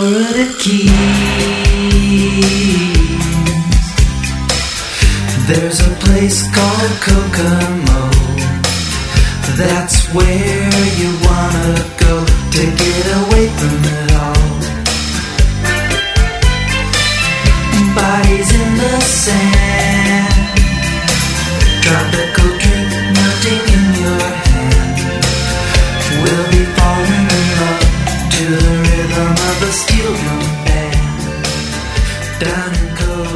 Florida Keys. There's a place called Kokomo. That's where you wanna go to get away from it all. Bodies in the sand, dropping